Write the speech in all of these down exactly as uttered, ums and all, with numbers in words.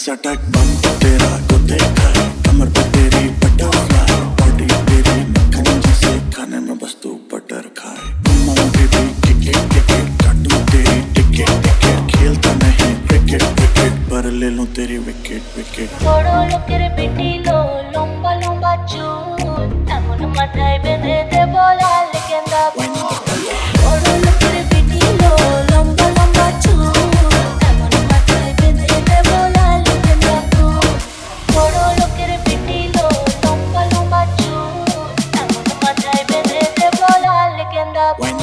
Attack बम तेरा तो देखा है, कमर पे तेरी बटरफ्लाई, बॉडी तेरी मक्खन जैसे खाने में बस तू बटर खाए। मम्मा बेबी टिकट टिकट काटूं तेरी टिकट टिकट, खेलता नहीं क्रिकेट क्रिकेट पर ले लूं तेरी विकेट विकेट। বড় লোকের পিটিলো লম্বা লম্বা চুল, এমন মাথায় বেঁধে দেব লাল গেঁদা ফুল। বড় লোকের পিটিলো লম্বা লম্বা চুল, এমন মাথায় বেঁধে দেব লাল গেঁদা ফুল। বড় লোকের পিটিলো লম্বা লম্বা চুল, এমন মাথায় বেঁধে দেব লাল গেঁদা ফুল।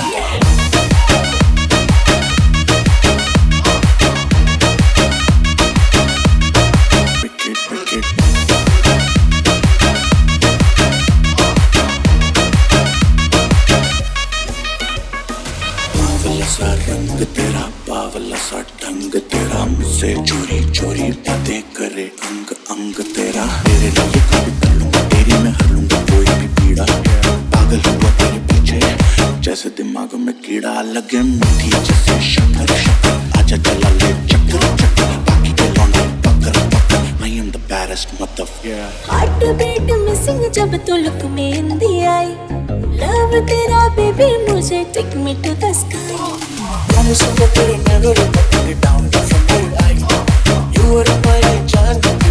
बावला सा रंग तेरा, बावला सा ढंग तेरा, मुझसे चोरी चोरी बातें करे अंग अंग तेरा। तेरे लिए कभी कर लूंगा, तेरी में हर लूंगा कोई भी पीड़ा। पागल हुआ तेरे पीछे जैसे दिमाग में कीड़ा, लगे मीठी जैसे शक्कर शक्कर, आजा चला ले चक्कर चक्कर, बाकी के लौंडे पकड़ पकड़। I am the baddest motherfucker। Heart beat missing जब तो लुक में हिंदी आई, लव तेरा बेबी मुझे take me to the sky. Promise you that you'll never let me down from my eye। You are my child।